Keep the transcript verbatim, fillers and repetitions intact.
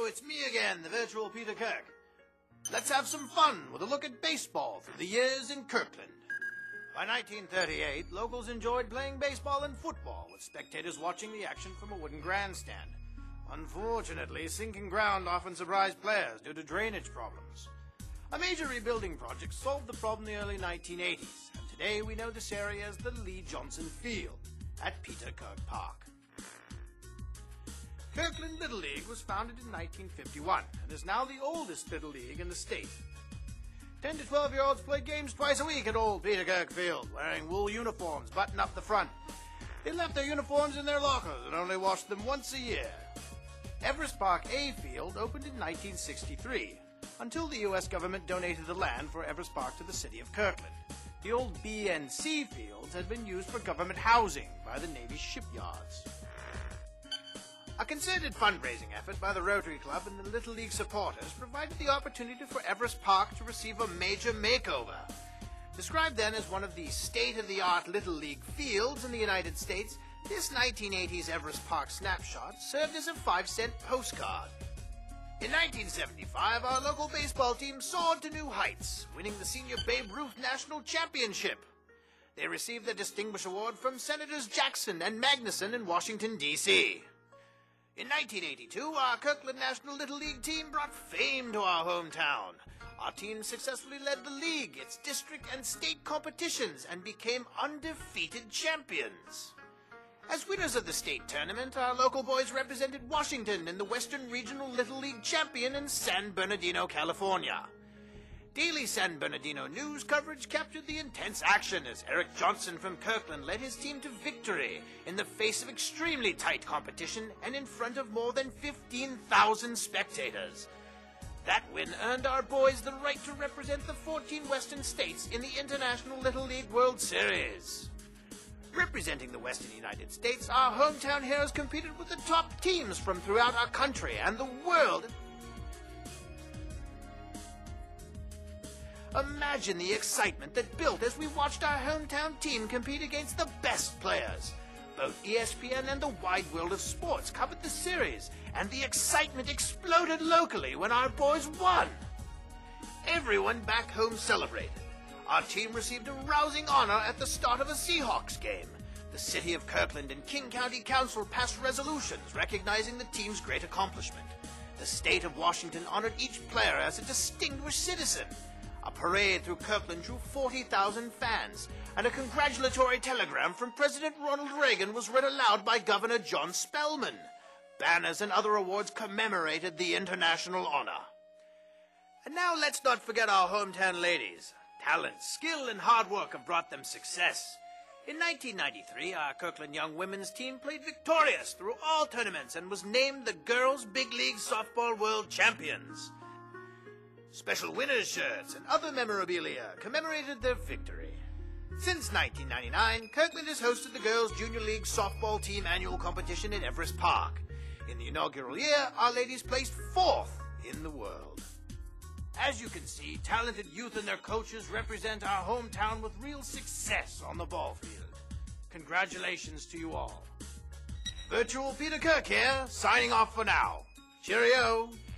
it's me again, the virtual Peter Kirk. Let's have some fun with a look at baseball through the years in Kirkland. By nineteen thirty-eight, locals enjoyed playing baseball and football, with spectators watching the action from a wooden grandstand. Unfortunately, sinking ground often surprised players due to drainage problems. A major rebuilding project solved the problem in the early nineteen eighties, and today we know this area as the Lee Johnson Field at Peter Kirk Park. Kirkland Little League was founded in nineteen fifty-one and is now the oldest Little League in the state. ten to twelve-year-olds play games twice a week at Old Peter Kirk Field, wearing wool uniforms buttoned up the front. They left their uniforms in their lockers and only washed them once a year. Everest Park A Field opened in nineteen sixty-three, until the U S government donated the land for Everest Park to the city of Kirkland. The old B and C fields had been used for government housing by the Navy shipyards. A concerted fundraising effort by the Rotary Club and the Little League supporters provided the opportunity for Everest Park to receive a major makeover. Described then as one of the state-of-the-art Little League fields in the United States, this nineteen eighties Everest Park snapshot served as a five-cent postcard. In nineteen seventy-five, our local baseball team soared to new heights, winning the Senior Babe Ruth National Championship. They received the Distinguished Award from Senators Jackson and Magnuson in Washington, D C In nineteen eighty-two, our Kirkland National Little League team brought fame to our hometown. Our team successfully led the league, its district and state competitions, and became undefeated champions. As winners of the state tournament, our local boys represented Washington in the Western Regional Little League Champion in San Bernardino, California. Daily San Bernardino news coverage captured the intense action as Eric Johnson from Kirkland led his team to victory in the face of extremely tight competition and in front of more than fifteen thousand spectators. That win earned our boys the right to represent the fourteen western states in the International Little League World Series. Representing the western United States, our hometown heroes competed with the top teams from throughout our country and the world. Imagine the excitement that built as we watched our hometown team compete against the best players. Both E S P N and the wide world of sports covered the series, and the excitement exploded locally when our boys won. Everyone back home celebrated. Our team received a rousing honor at the start of a Seahawks game. The City of Kirkland and King County Council passed resolutions recognizing the team's great accomplishment. The state of Washington honored each player as a distinguished citizen. A parade through Kirkland drew forty thousand fans, and a congratulatory telegram from President Ronald Reagan was read aloud by Governor John Spellman. Banners and other awards commemorated the international honor. And now let's not forget our hometown ladies. Talent, skill, and hard work have brought them success. In nineteen ninety-three, our Kirkland Young Women's team played victorious through all tournaments and was named the Girls Big League Softball World Champions. Special winners' shirts and other memorabilia commemorated their victory. Since nineteen ninety-nine, Kirkland has hosted the Girls Junior League Softball Team annual competition in Everest Park. In the inaugural year, our ladies placed fourth in the world. As you can see, talented youth and their coaches represent our hometown with real success on the ball field. Congratulations to you all. Virtual Peter Kirk here, signing off for now. Cheerio.